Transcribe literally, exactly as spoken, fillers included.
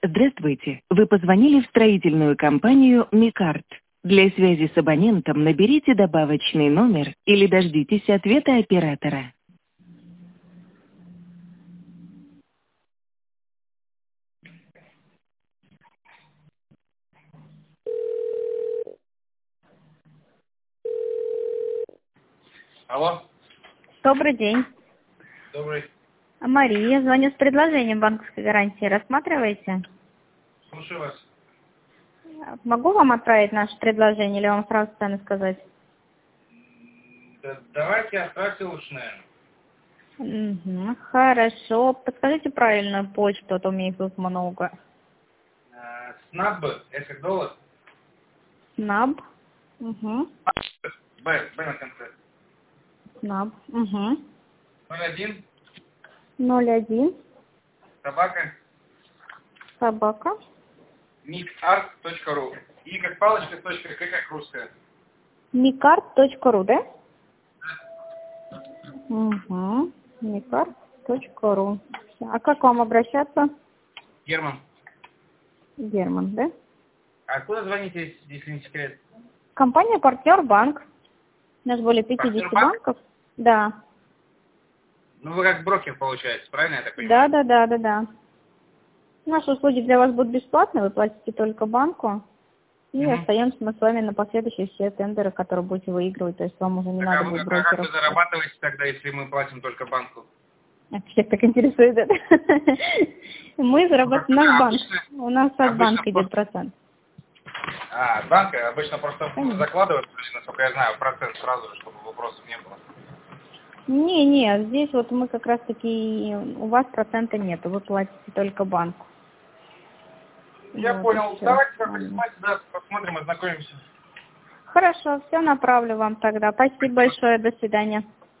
Здравствуйте. Вы позвонили в строительную компанию «Микарт». Для связи с абонентом наберите добавочный номер или дождитесь ответа оператора. Алло, Добрый день. добрый. Мария, звоню с предложением банковской гарантии. Рассматриваете? Слушаю вас. Могу вам отправить наше предложение или вам сразу цены сказать? Да, давайте оставьте лучше, наверное. Угу, хорошо. Подскажите правильную почту, а то у меня их тут много. А, Снаб, это как доллар. Снаб. Угу. Б, Б на конце. Снаб. Угу. ноль один, ноль один. собака, Собака. микарт точка ру. И как палочка, точка, К как русская. Микарт точка ру, да? Угу. Микарт точка ру. А как к вам обращаться? Герман, Герман, да? а откуда звоните, если не секрет? Компания «Партнер Банк». У нас более пятидесяти Партнер-банк? банков. Да. Ну вы как брокер получается, правильно я так Да, понимаю? да, да, да, да. Наши услуги для вас будут бесплатны, вы платите только банку. И Угу. остаемся мы с вами на последующие все тендеры, которые будете выигрывать. То есть вам уже не Так, а, надо вы, будет как- а как вы брокеров. зарабатываете тогда, если мы платим только банку? Всех так интересует это. Мы зарабатываем наш банк. Обычно, У нас от обычно банка идет просто... процент. А, от банка обычно просто Конечно. закладывают, насколько я знаю, процент сразу же, чтобы вопросов не было. Не, не, здесь вот мы как раз таки, у вас процента нет, вы платите только банку. Я Вот, и понял. все. Давайте как присмотрим, да, посмотрим, ознакомимся. Хорошо, все направлю вам тогда. Спасибо большое, до свидания.